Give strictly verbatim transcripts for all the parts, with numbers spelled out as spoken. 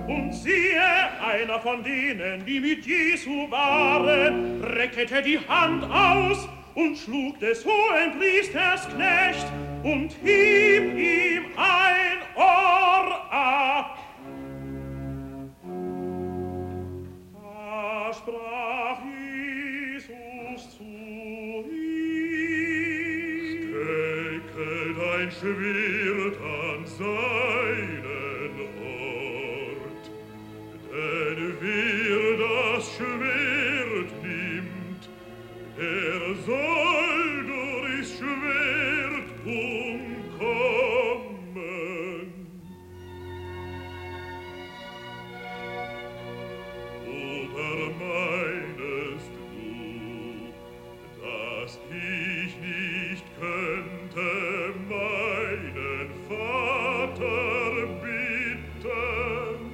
Und siehe, einer von denen, die mit Jesu waren, reckete die Hand aus und schlug des hohen Priesters Knecht und hieb ihm ein Ohr ab. Da sprach Jesus zu ihm: Stecke dein Schwert an seinen Ort, denn wer das Schwert nimmt, der soll durchs Schwert umkommen. Oder meinest du, dass ich nicht könnte meinen Vater bitten,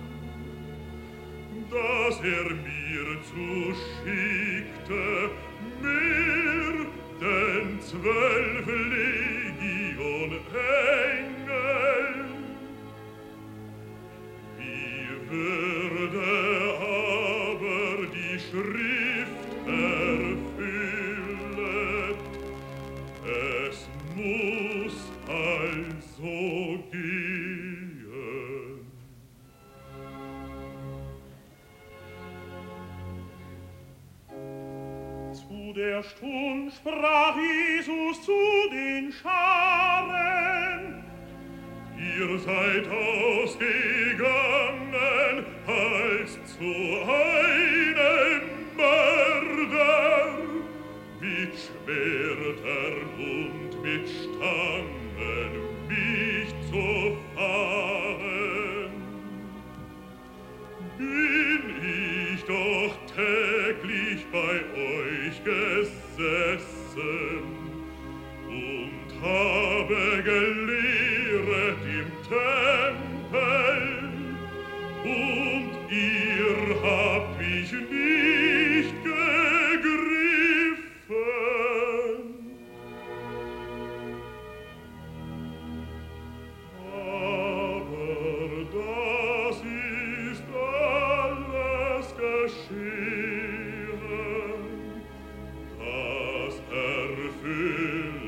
dass er mir zuschickte mehr denn zwölf Legion Engel? Wie würde aber die Schrift erfüllet? Es muss also gehen. Zu der Stund sprach Jesus zu den Scharen: Ihr seid ausgegangen als zu einem Mörder, mit Schwertern und mit Stangen mich zu fahren. Bin ich doch täglich bei euch gesessen und habe gelehret im Tempel, und ihr habt mich nicht gegriffen. Aber das ist alles geschehen, das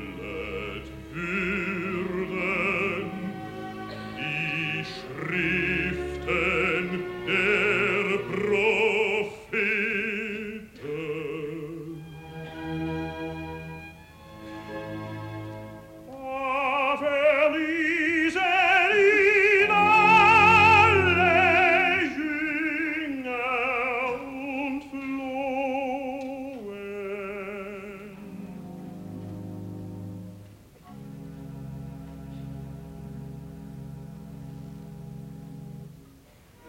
erfüllet würden die Schrift.